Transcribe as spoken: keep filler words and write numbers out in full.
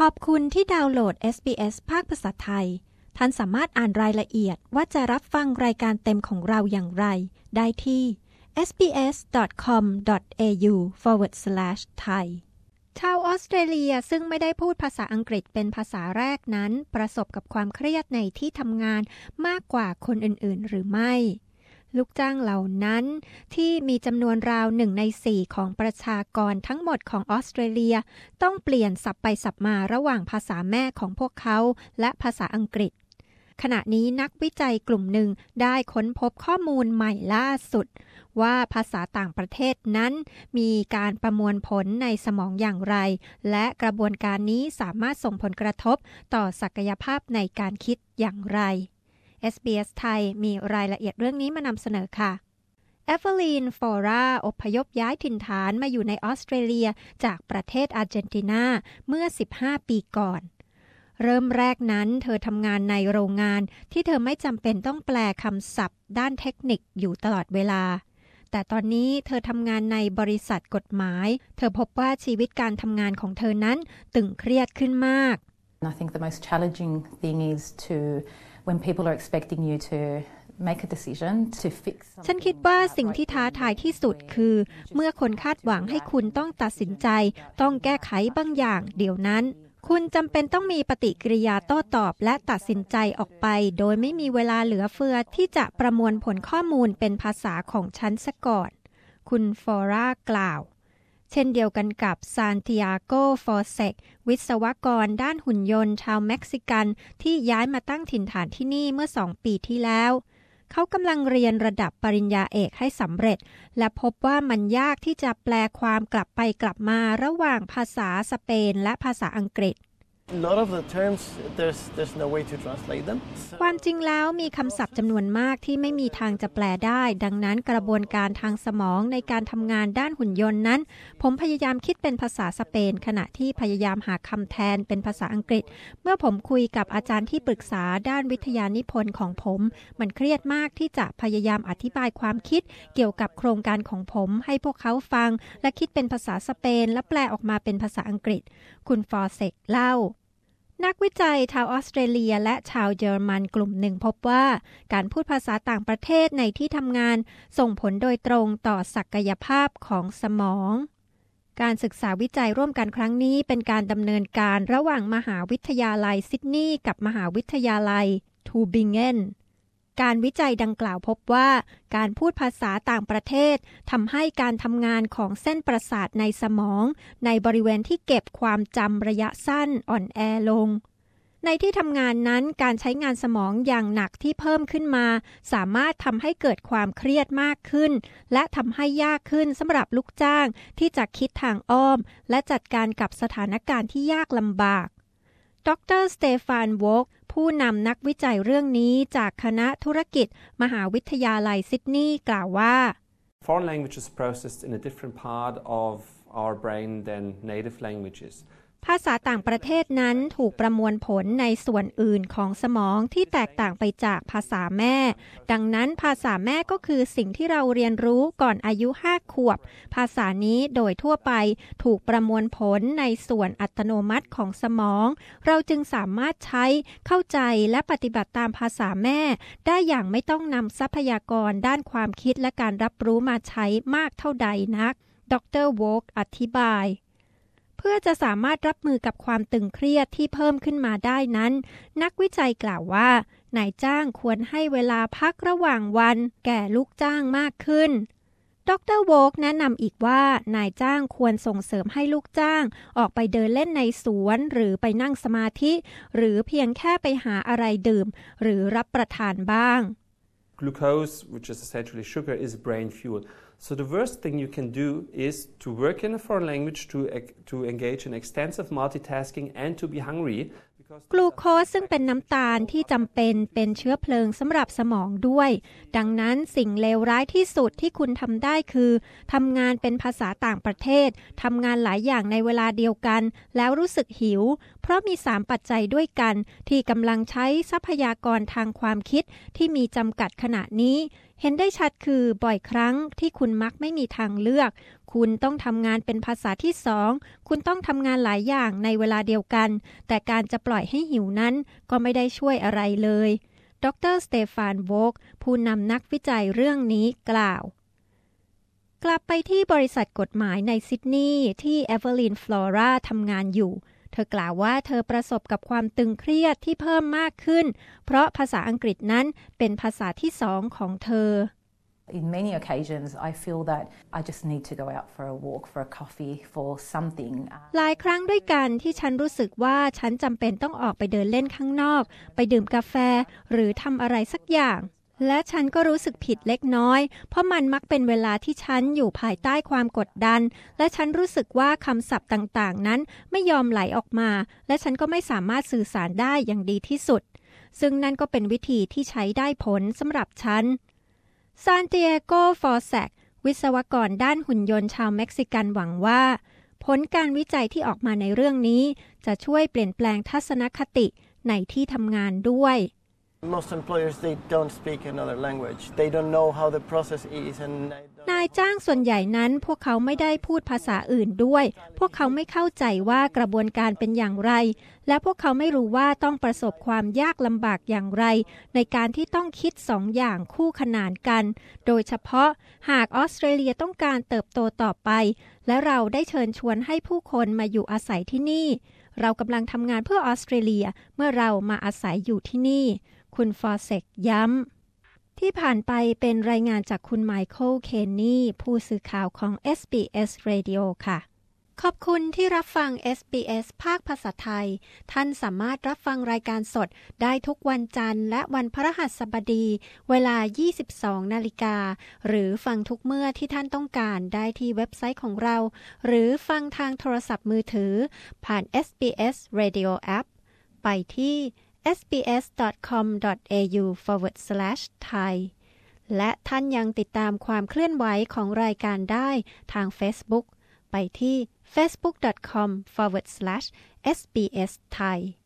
ขอบคุณที่ดาวน์โหลด เอส บี เอส ภาคภาษาไทยท่านสามารถอ่านรายละเอียดว่าจะรับฟังรายการเต็มของเราอย่างไรได้ที่ เอส บี เอส ดอท คอม ดอท เอ ยู สแลช ไทย ชาวออสเตรเลียซึ่งไม่ได้พูดภาษาอังกฤษเป็นภาษาแรกนั้นประสบกับความเครียดในที่ทำงานมากกว่าคนอื่นๆหรือไม่ลูกจ้างเหล่านั้นที่มีจำนวนราวหนึ่งในสี่ของประชากรทั้งหมดของออสเตรเลียต้องเปลี่ยนสับไปสับมาระหว่างภาษาแม่ของพวกเขาและภาษาอังกฤษขณะนี้นักวิจัยกลุ่มหนึ่งได้ค้นพบข้อมูลใหม่ล่าสุดว่าภาษาต่างประเทศนั้นมีการประมวลผลในสมองอย่างไรและกระบวนการนี้สามารถส่งผลกระทบต่อศักยภาพในการคิดอย่างไร เอส บี เอส ไทยมีรายละเอียดเรื่องนี้มานำเสนอค่ะเอเวอรีน ฟอร่าอพยพย้ายถิ่นฐานมาอยู่ในออสเตรเลียจากประเทศอาร์เจนตินาเมื่อสิบห้าปีก่อนเริ่มแรกนั้นเธอทำงานในโรงงานที่เธอไม่จำเป็นต้องแปลคำศัพท์ด้านเทคนิคอยู่ตลอดเวลาแต่ตอนนี้เธอทำงานในบริษัทกฎหมายเธอพบว่าชีวิตการทำงานของเธอนั้นตึงเครียดขึ้นมาก I think the most challenging thing is to when people are expecting you to make a decision to fix ฉันคิดว่าสิ่งที่ท้าทายที่สุดคือเมื่อคนคาดหวังให้คุณต้องตัดสินใจต้องแก้ไขบางอย่างเดี๋ยวนั้นคุณจำเป็นต้องมีปฏิกิริยาโต้ตอบและตัดสินใจออกไปโดยไม่มีเวลาเหลือเฟือที่จะประมวลผลข้อมูลเป็นภาษาของฉันซะก่อนคุณฟอร่ากล่าวเช่นเดียวกันกับซานติอาโก ฟอเซกวิศวกรด้านหุ่นยนต์ชาวเม็กซิกันที่ย้ายมาตั้งถิ่นฐานที่นี่เมื่อสองปีที่แล้วเขากำลังเรียนระดับปริญญาเอกให้สำเร็จและพบว่ามันยากที่จะแปลความกลับไปกลับมาระหว่างภาษาสเปนและภาษาอังกฤษ A lot of the terms there's there's no way to translate them ความจริงแล้วมีคำศัพท์จำนวนมากที่ไม่มีทางจะแปลได้ดังนั้นกระบวนการทางสมองในการทำงานด้านหุ่นยนต์นั้นผมพยายามคิดเป็นภาษาสเปนขณะที่พยายามหาคำแทนเป็นภาษาอังกฤษเมื่อผมคุยกับอาจารย์ที่ปรึกษาด้านวิทยานิพนธ์ของผมมันเครียดมากที่จะพยายามอธิบายความคิดเกี่ยวกับโครงการของผมให้พวกเขาฟังและคิดเป็นภาษาสเปนและแปลออกมาเป็นภาษาอังกฤษคุณฟอร์เซกเล่านักวิจัยชาวออสเตรเลียและชาวเยอรมันกลุ่มหนึ่งพบว่าการพูดภาษาต่างประเทศในที่ทำงานส่งผลโดยตรงต่อศักยภาพของสมองการศึกษาวิจัยร่วมกันครั้งนี้เป็นการดำเนินการระหว่างมหาวิทยาลัยซิดนีย์กับมหาวิทยาลัยทูบิงเกนการวิจัยดังกล่าวพบว่าการพูดภาษาต่างประเทศทำให้การทำงานของเส้นประสาทในสมองในบริเวณที่เก็บความจำระยะสั้นอ่อนแอลงในที่ทำงานนั้นการใช้งานสมองอย่างหนักที่เพิ่มขึ้นมาสามารถทำให้เกิดความเครียดมากขึ้นและทำให้ยากขึ้นสำหรับลูกจ้างที่จะคิดทางอ้อมและจัดการกับสถานการณ์ที่ยากลำบากดร.สเตฟาน วอล์กผู้นำนักวิจัยเรื่องนี้จากคณะธุรกิจมหาวิทยาลัยซิดนีย์กล่าวว่า Foreign language is processed in a different part of our brain than native languages ภาษาต่างประเทศนั้นถูกประมวลผลในส่วนอื่นของสมองที่แตกต่างไปจากภาษาแม่ดังนั้นภาษาแม่ก็คือสิ่งที่เราเรียนรู้ก่อนอายุห้าขวบภาษานี้โดยทั่วไปถูกประมวลผลในส่วนอัตโนมัติของสมองเราจึงสามารถใช้เข้าใจและปฏิบัติตามภาษาแม่ได้อย่างไม่ต้องนำทรัพยากรด้านความคิดและการรับรู้มาใช้มากเท่าใดนักดร.วอล์กอธิบายเพื่อจะสามารถรับมือกับความตึงเครียดที่เพิ่มขึ้นมาได้นั้นนักวิจัยกล่าวว่านายจ้างควรให้เวลาพักระหว่างวันแก่ลูกจ้างมากขึ้นดร.วอล์กแนะนำอีกว่านายจ้างควรส่งเสริมให้ลูกจ้างออกไปเดินเล่นในสวนหรือไปนั่งสมาธิหรือเพียงแค่ไปหาอะไรดื่มหรือรับประทานบ้าง Glucose, which is essentially sugar, is brain fuel.So the worst thing you can do is to work in a foreign language, to to engage in extensive multitasking, and to be hungry. กลูโคสซึ่งเป็นน้ำตาลที่จำเป็นเป็นเชื้อเพลิงสำหรับสมองด้วยดังนั้นสิ่งเลวร้ายที่สุดที่คุณทำได้คือทำงานเป็นภาษาต่างประเทศทำงานหลายอย่างในเวลาเดียวกันแล้วรู้สึกหิวเพราะมีสามปัจจัยด้วยกันที่กำลังใช้ทรัพยากรทางความคิดที่มีจำกัดขณะนี้เห็นได้ชัดคือบ่อยครั้งที่คุณมักไม่มีทางเลือกคุณต้องทำงานเป็นภาษาที่สองคุณต้องทำงานหลายอย่างในเวลาเดียวกันแต่การจะปล่อยให้หิวนั้นก็ไม่ได้ช่วยอะไรเลยดร.สเตฟาน โวกผู้นำนักวิจัยเรื่องนี้กล่าวกลับไปที่บริษัทกฎหมายในซิดนีย์ที่เอเวอรีน ฟลอราทำงานอยู่เธอกล่าวว่าเธอประสบกับความตึงเครียดที่เพิ่มมากขึ้นเพราะภาษาอังกฤษนั้นเป็นภาษาที่สองของเธอ In many occasions, I feel that I just need to go out for a walk, for a coffee, for something. หลายครั้งด้วยกันที่ฉันรู้สึกว่าฉันจำเป็นต้องออกไปเดินเล่นข้างนอกไปดื่มกาแฟหรือทำอะไรสักอย่างและฉันก็รู้สึกผิดเล็กน้อยเพราะมันมักเป็นเวลาที่ฉันอยู่ภายใต้ความกดดันและฉันรู้สึกว่าคำศัพท์ต่างๆนั้นไม่ยอมไหลออกมาและฉันก็ไม่สามารถสื่อสารได้อย่างดีที่สุดซึ่งนั่นก็เป็นวิธีที่ใช้ได้ผลสำหรับฉันซานติเอโก ฟอร์แซกวิศวกรด้านหุ่นยนต์ชาวเม็กซิกันหวังว่าผลการวิจัยที่ออกมาในเรื่องนี้จะช่วยเปลี่ยนแปลงทัศนคติในที่ทำงานด้วย Most employers, they don't speak another language. They don't know how the process is. And นายจ้างส่วนใหญ่นั้นพวกเขาไม่ได้พูดภาษาอื่นด้วยพวกเขาไม่เข้าใจว่ากระบวนการเป็นอย่างไรและพวกเขาไม่รู้ว่าต้องประสบความยากลำบากอย่างไรในการที่ต้องคิดสองอย่างคู่ขนานกันโดยเฉพาะหากออสเตรเลียต้องการเติบโตต่อไปและเราได้เชิญชวนให้ผู้คนมาอยู่อาศัยที่นี่เรากำลังทำงานเพื่อออสเตรเลียเมื่อเรามาอาศัยอยู่ที่นี่คุณฟอร์เซกย้ำที่ผ่านไปเป็นรายงานจากคุณไมเคิล เคนนี่ผู้สื่อข่าวของ เอส บี เอส Radio ค่ะขอบคุณที่รับฟัง เอส บี เอส ภาคภาษาไทยท่านสามารถรับฟังรายการสดได้ทุกวันจันทร์และวันพฤหัสบดีเวลา ยี่สิบสองนาฬิกาหรือฟังทุกเมื่อที่ท่านต้องการได้ที่เว็บไซต์ของเราหรือฟังทางโทรศัพท์มือถือผ่าน เอส บี เอส Radio App ไปที่ เอส บี เอส ดอท คอม ดอท เอ ยู สแลช ไทย และท่านยังติดตามความเคลื่อนไหวของรายการได้ทาง Facebook ไปที่ เฟซบุ๊ก ดอท คอม สแลช เอส บี เอส ไทย